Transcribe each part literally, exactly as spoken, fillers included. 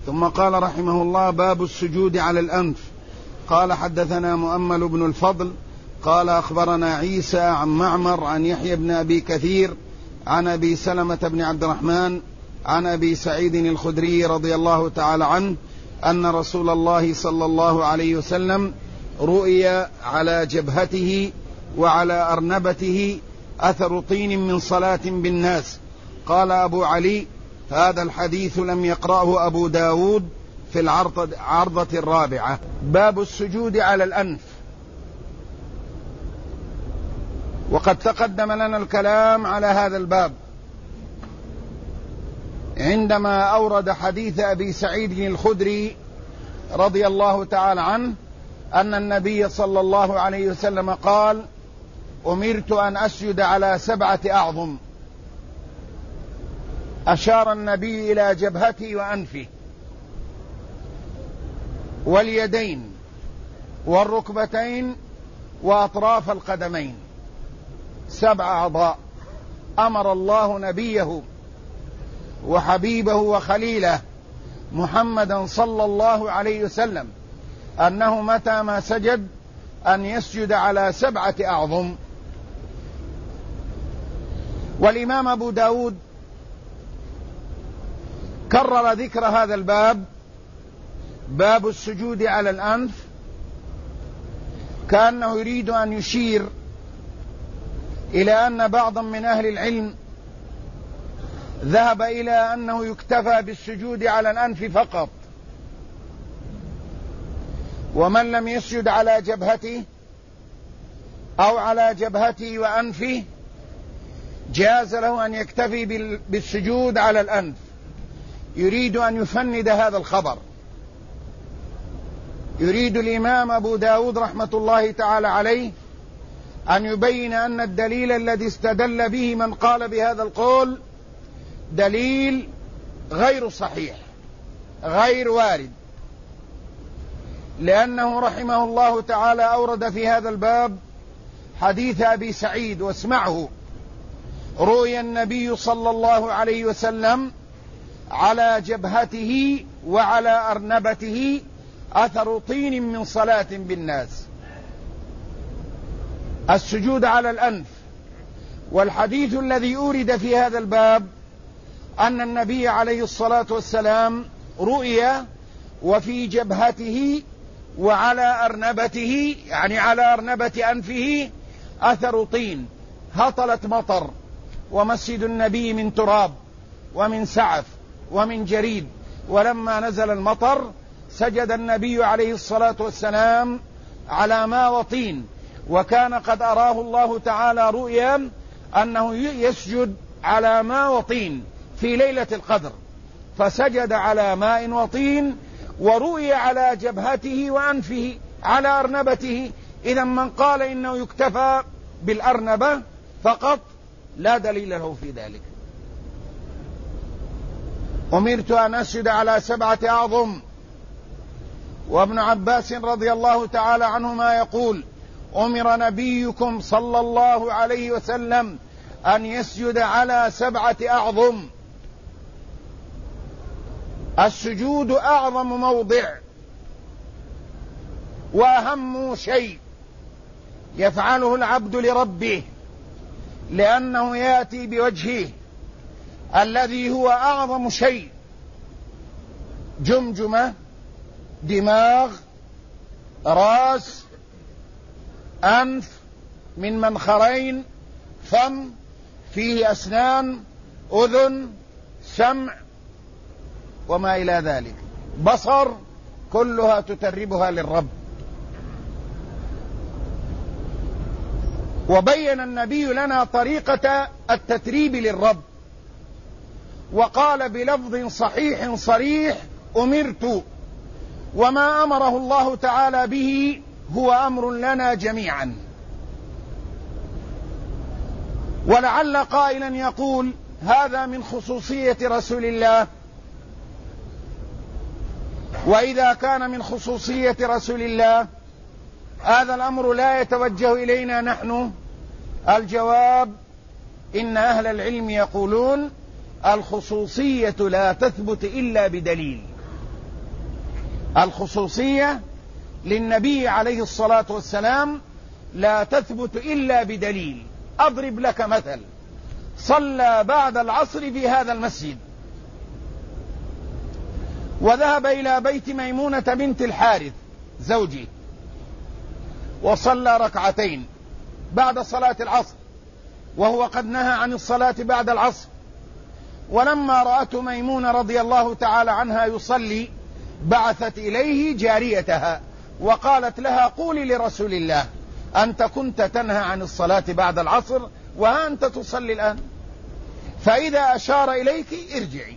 ثم قال رحمه الله: باب السجود على الأنف. قال: حدثنا مؤمل بن الفضل قال أخبرنا عيسى عن معمر عن يحيى بن أبي كثير عن أبي سلمة بن عبد الرحمن عن أبي سعيد الخدري رضي الله تعالى عنه أن رسول الله صلى الله عليه وسلم رؤي على جبهته وعلى أرنبته أثر طين من صلاة بالناس. قال أبو علي: هذا الحديث لم يقرأه أبو داود في العرضة الرابعة. باب السجود على الأنف. وقد تقدم لنا الكلام على هذا الباب عندما أورد حديث أبي سعيد الخدري رضي الله تعالى عنه أن النبي صلى الله عليه وسلم قال: أمرت أن أسجد على سبعة أعظم. أشار النبي إلى جبهته وأنفه واليدين والركبتين وأطراف القدمين، سبع أعضاء. أمر الله نبيه وحبيبه وخليله محمدا صلى الله عليه وسلم أنه متى ما سجد أن يسجد على سبعة أعظم. والإمام أبو داود كرر ذكر هذا الباب، باب السجود على الأنف، كأنه يريد أن يشير إلى أن بعضا من أهل العلم ذهب إلى أنه يكتفى بالسجود على الأنف فقط، ومن لم يسجد على جبهته أو على جبهته وأنفه جاز له أن يكتفي بالسجود على الأنف. يريد أن يفند هذا الخبر. يريد الإمام أبو داود رحمة الله تعالى عليه أن يبين أن الدليل الذي استدل به من قال بهذا القول دليل غير صحيح غير وارد، لأنه رحمه الله تعالى أورد في هذا الباب حديث أبي سعيد، واسمعه: رؤي النبي صلى الله عليه وسلم على جبهته وعلى أرنبته أثر طين من صلاة بالناس. السجود على الأنف. والحديث الذي أورد في هذا الباب أن النبي عليه الصلاة والسلام رؤي وفي جبهته وعلى أرنبته، يعني على أرنبة أنفه، أثر طين. هطلت مطر، ومسجد النبي من تراب ومن سعف ومن جريد، ولما نزل المطر سجد النبي عليه الصلاة والسلام على ماء وطين، وكان قد أراه الله تعالى رؤيا أنه يسجد على ماء وطين في ليلة القدر، فسجد على ماء وطين ورؤي على جبهته وأنفه على أرنبته. إذا من قال إنه يكتفى بالأرنبة فقط لا دليل له في ذلك. أمرت أن أسجد على سبعة أعظم. وابن عباس رضي الله تعالى عنهما يقول: أمر نبيكم صلى الله عليه وسلم أن يسجد على سبعة أعظم. السجود أعظم موضع وأهم شيء يفعله العبد لربه، لأنه يأتي بوجهه الذي هو أعظم شيء: جمجمة، دماغ، رأس، أنف من منخرين، فم فيه أسنان، أذن، سمع وما إلى ذلك، بصر، كلها تتربها للرب. وبين النبي لنا طريقة التتريب للرب، وقال بلفظ صحيح صريح: أمرت. وما أمره الله تعالى به هو أمر لنا جميعا. ولعل قائلا يقول: هذا من خصوصية رسول الله. وإذا كان من خصوصية رسول الله هذا الأمر لا يتوجه إلينا نحن. الجواب: إن أهل العلم يقولون: الخصوصية لا تثبت إلا بدليل. الخصوصية للنبي عليه الصلاة والسلام لا تثبت إلا بدليل. أضرب لك مثل: صلى بعد العصر في هذا المسجد، وذهب إلى بيت ميمونة بنت الحارث زوجي، وصلى ركعتين بعد صلاة العصر، وهو قد نهى عن الصلاة بعد العصر. ولما رأته ميمونة رضي الله تعالى عنها يصلي بعثت إليه جاريتها وقالت لها: قولي لرسول الله أنت كنت تنهى عن الصلاة بعد العصر وها أنت تصلي الآن، فإذا أشار إليك ارجعي.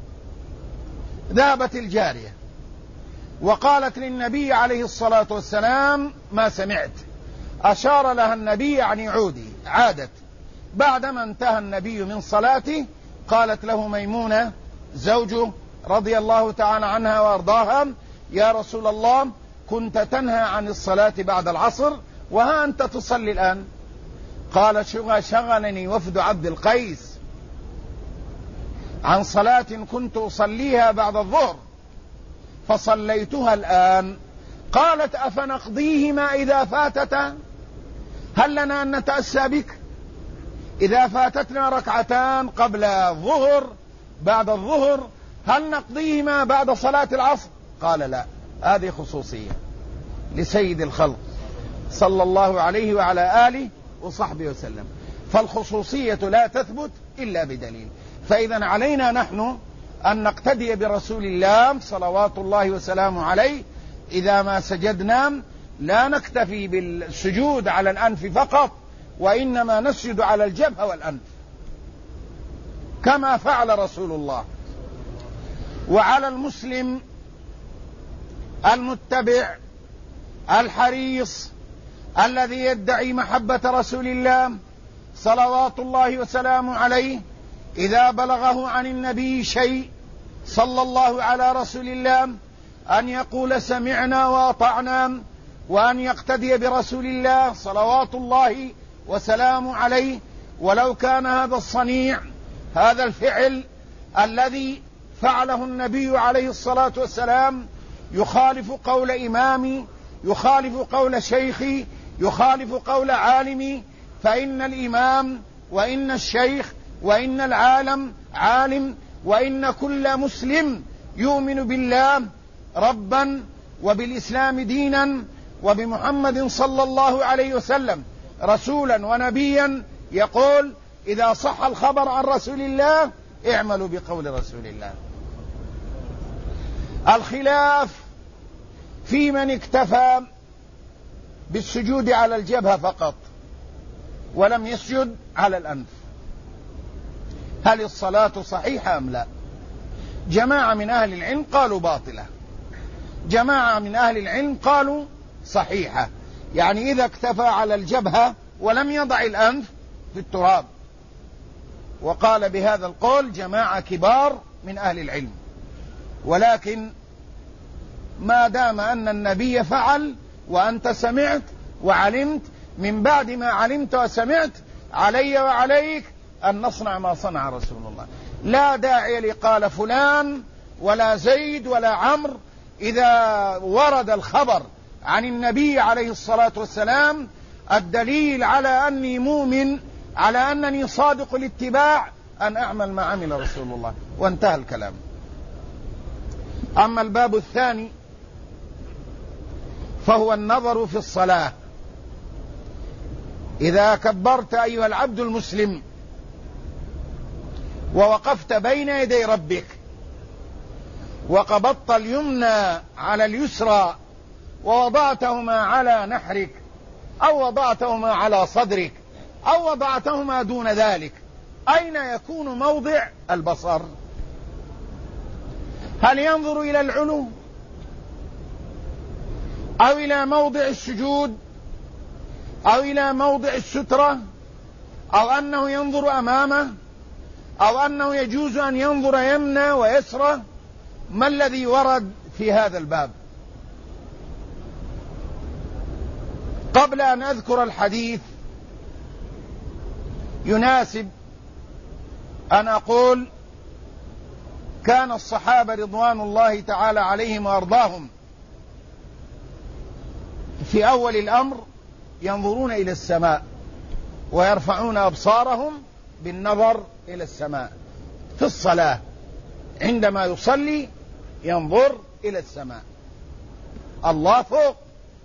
ذهبت الجارية وقالت للنبي عليه الصلاة والسلام: ما سمعت. أشار لها النبي يعني عودي. عادت. بعدما انتهى النبي من صلاته قالت له ميمونة زوجه رضي الله تعالى عنها وارضاها: يا رسول الله، كنت تنهى عن الصلاة بعد العصر وها أنت تصلي الآن. قال: شغلني وفد عبد القيس عن صلاة كنت أصليها بعد الظهر فصليتها الآن. قالت: أفنقضيهما إذا فاتتا؟ هل لنا أن نتأسى بك إذا فاتتنا ركعتان قبل الظهر بعد الظهر؟ هل نقضيهما بعد صلاة العصر؟ قال: لا، هذه خصوصية لسيد الخلق صلى الله عليه وعلى آله وصحبه وسلم، فالخصوصية لا تثبت إلا بدليل. فإذا علينا نحن أن نقتدي برسول الله صلوات الله وسلامه عليه. إذا ما سجدنا لا نكتفي بالسجود على الأنف فقط، وإنما نسجد على الجبهة والأنف كما فعل رسول الله. وعلى المسلم المتبع الحريص الذي يدعي محبة رسول الله صلوات الله وسلامه عليه، إذا بلغه عن النبي شيء صلى الله على رسول الله أن يقول: سمعنا وأطعنا، وأن يقتدي برسول الله صلوات الله وسلامه عليه، ولو كان هذا الصنيع، هذا الفعل الذي فعله النبي عليه الصلاة والسلام يخالف قول إمامي، يخالف قول شيخي، يخالف قول عالمي، فإن الإمام وإن الشيخ وإن العالم عالم، وإن كل مسلم يؤمن بالله ربا وبالإسلام دينا وبمحمد صلى الله عليه وسلم رسولا ونبيا يقول: إذا صح الخبر عن رسول الله اعملوا بقول رسول الله. الخلاف في من اكتفى بالسجود على الجبهة فقط ولم يسجد على الأنف، هل الصلاة صحيحة أم لا؟ جماعة من أهل العلم قالوا باطلة، جماعة من أهل العلم قالوا صحيحة، يعني إذا اكتفى على الجبهة ولم يضع الأنف في التراب. وقال بهذا القول جماعة كبار من أهل العلم. ولكن ما دام أن النبي فعل وأنت سمعت وعلمت، من بعد ما علمت وسمعت علي وعليك أن نصنع ما صنع رسول الله. لا داعي لقال فلان ولا زيد ولا عمرو. إذا ورد الخبر عن النبي عليه الصلاة والسلام الدليل على أني مؤمن، على أنني صادق الاتباع، أن أعمل ما عمل رسول الله، وانتهى الكلام. أما الباب الثاني فهو النظر في الصلاة. إذا كبرت أيها العبد المسلم ووقفت بين يدي ربك وقبضت اليمنى على اليسرى ووضعتهما على نحرك أو وضعتهما على صدرك أو وضعتهما دون ذلك، أين يكون موضع البصر؟ هل ينظر إلى العلو أو إلى موضع السجود أو إلى موضع السترة أو أنه ينظر أمامه أو أنه يجوز أن ينظر يمنى ويسرى؟ ما الذي ورد في هذا الباب؟ قبل أن أذكر الحديث يناسب أن أقول: كان الصحابة رضوان الله تعالى عليهم وأرضاهم في أول الأمر ينظرون إلى السماء ويرفعون أبصارهم بالنظر إلى السماء. في الصلاة عندما يصلي ينظر إلى السماء، الله فوق،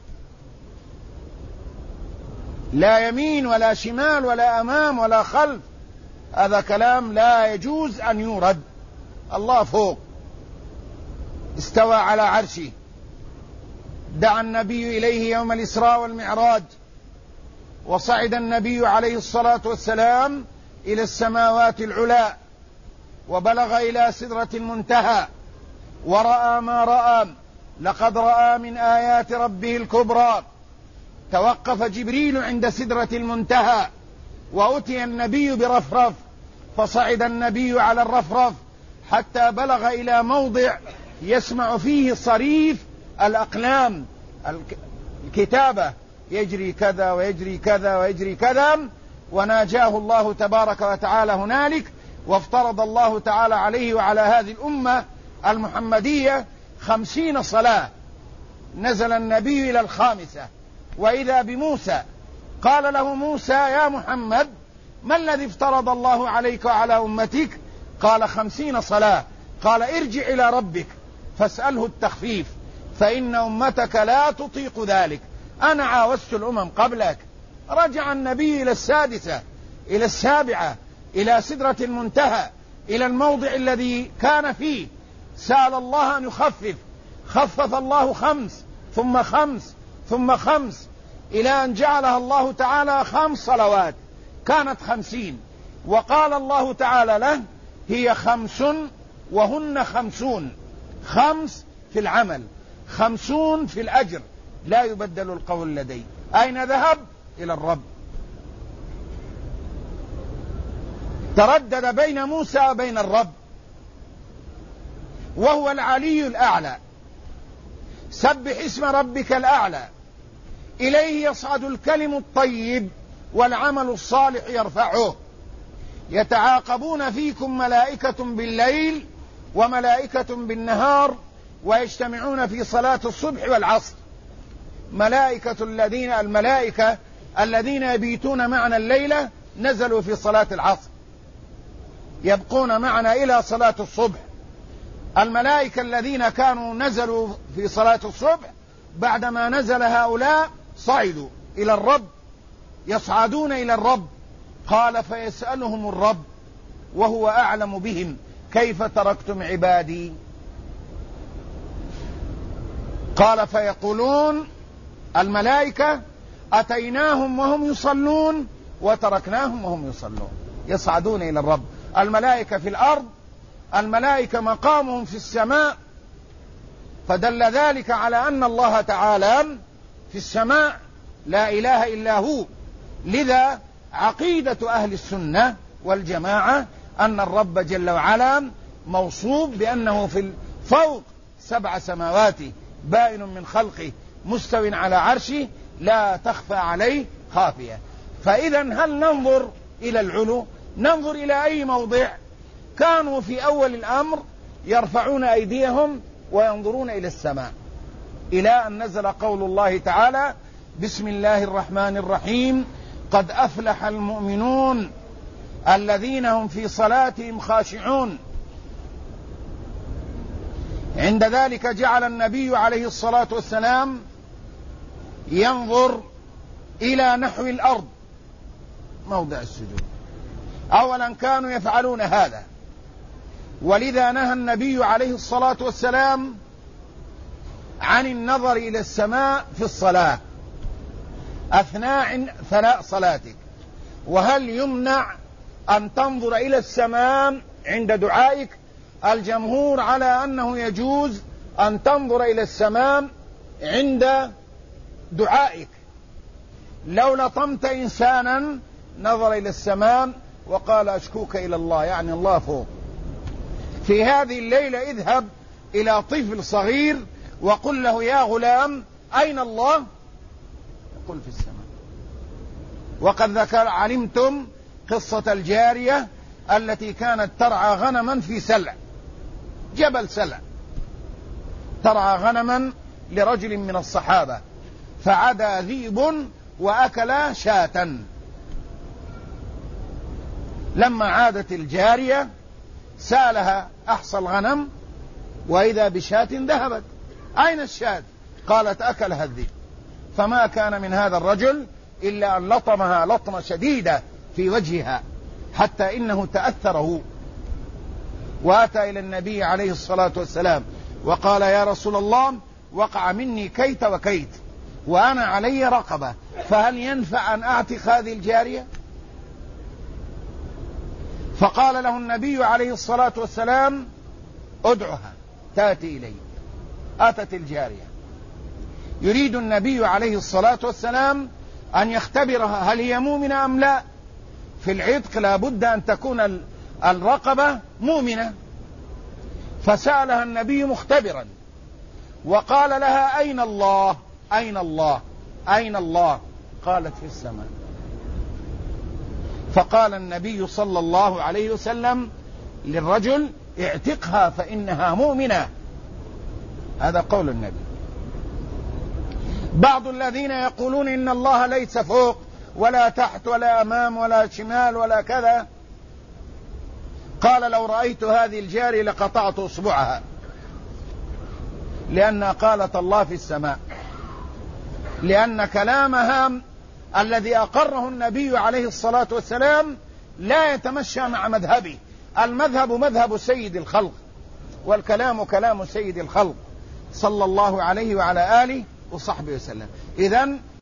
لا يمين ولا شمال ولا أمام ولا خلف، هذا كلام لا يجوز أن يورد. الله فوق، استوى على عرشه، دعا النبي إليه يوم الإسراء والمعراج، وصعد النبي عليه الصلاة والسلام إلى السماوات العلى وبلغ إلى سدرة المنتهى ورأى ما رأى، لقد رأى من آيات ربه الكبرى. توقف جبريل عند سدرة المنتهى وأتي النبي برفرف، فصعد النبي على الرفرف حتى بلغ إلى موضع يسمع فيه صريف الأقلام، الكتابة، يجري كذا ويجري كذا ويجري كذا، وناجاه الله تبارك وتعالى هنالك، وافترض الله تعالى عليه وعلى هذه الأمة المحمدية خمسين صلاة. نزل النبي إلى الخامسة وإذا بموسى، قال له موسى: يا محمد، ما الذي افترض الله عليك وعلى أمتك؟ قال: خمسين صلاة. قال: ارجع إلى ربك فاسأله التخفيف، فإن أمتك لا تطيق ذلك، أنا عاوزت الأمم قبلك. رجع النبي إلى السادسة، إلى السابعة، إلى سدرة المنتهى، إلى الموضع الذي كان فيه، سأل الله أن يخفف، خفف الله خمس ثم خمس ثم خمس، إلى أن جعلها الله تعالى خمس صلوات، كانت خمسين. وقال الله تعالى له: هي خمس وهن خمسون، خمس في العمل، خمسون في الأجر، لا يبدل القول لدي. أين ذهب؟ إلى الرب. تردد بين موسى وبين الرب، وهو العلي الأعلى. سبح اسم ربك الأعلى، إليه يصعد الكلم الطيب والعمل الصالح يرفعه. يتعاقبون فيكم ملائكة بالليل وملائكة بالنهار، ويجتمعون في صلاة الصبح والعصر. ملائكة الذين الملائكة الذين يبيتون معنا الليلة نزلوا في صلاة العصر، يبقون معنا إلى صلاة الصبح. الملائكة الذين كانوا نزلوا في صلاة الصبح بعدما نزل هؤلاء صعدوا إلى الرب، يصعدون إلى الرب. قال: فيسألهم الرب وهو أعلم بهم: كيف تركتم عبادي؟ قال: فيقولون الملائكة: أتيناهم وهم يصلون وتركناهم وهم يصلون. يصعدون إلى الرب. الملائكة في الأرض، الملائكة مقامهم في السماء، فدل ذلك على أن الله تعالى في السماء لا إله إلا هو. لذا عقيدة أهل السنة والجماعة أن الرب جل وعلا موصوف بأنه في فوق سبع سماوات، بائن من خلقه، مستو على عرشه، لا تخفى عليه خافية. فإذا هل ننظر إلى العلو؟ ننظر إلى أي موضع؟ كانوا في أول الأمر يرفعون أيديهم وينظرون إلى السماء، إلى أن نزل قول الله تعالى: بسم الله الرحمن الرحيم، قد أفلح المؤمنون الذين هم في صلاتهم خاشعون. عند ذلك جعل النبي عليه الصلاة والسلام ينظر إلى نحو الأرض موضع السجود. أولا كانوا يفعلون هذا، ولذا نهى النبي عليه الصلاة والسلام عن النظر إلى السماء في الصلاة أثناء ثناء صلاتك. وهل يمنع أن تنظر إلى السماء عند دعائك؟ الجمهور على أنه يجوز أن تنظر إلى السماء عند دعائك. لو لطمت إنسانا نظر إلى السماء وقال: أشكوك إلى الله، يعني الله فوق. في هذه الليلة اذهب إلى طفل صغير وقل له: يا غلام، أين الله؟ يقول: في السماء. وقد ذكر علمتم قصة الجارية التي كانت ترعى غنما في سلع، جبل سلع، ترعى غنما لرجل من الصحابة، فعدا ذئب وأكل شاة. لما عادت الجارية سألها أحصى الغنم وإذا بشاة ذهبت، أين الشاة؟ قالت أكلها الذئب. فما كان من هذا الرجل إلا أن لطمها لطمة شديدة في وجهها حتى إنه تأثره، وأتى إلى النبي عليه الصلاة والسلام وقال: يا رسول الله، وقع مني كيت وكيت وأنا علي رقبة، فهل ينفع أن أعتق هذه الجارية؟ فقال له النبي عليه الصلاة والسلام: ادعها تأتي إلي. أتت الجارية، يريد النبي عليه الصلاة والسلام أن يختبرها هل هي مؤمنة أم لا. في العتق لا بد أن تكون الرقبة مؤمنة. فسألها النبي مختبرا وقال لها: أين الله؟ أين الله؟ أين الله؟ قالت: في السماء. فقال النبي صلى الله عليه وسلم للرجل: اعتقها فإنها مؤمنة. هذا قول النبي. بعض الذين يقولون إن الله ليس فوق ولا تحت ولا أمام ولا شمال ولا كذا، قال: لو رأيت هذه الجارية لقطعت أصبعها، لأن قالت الله في السماء، لأن كلامها الذي أقره النبي عليه الصلاة والسلام لا يتمشى مع مذهبه. المذهب مذهب سيد الخلق، والكلام كلام سيد الخلق صلى الله عليه وعلى آله وصحبه وسلم. إذن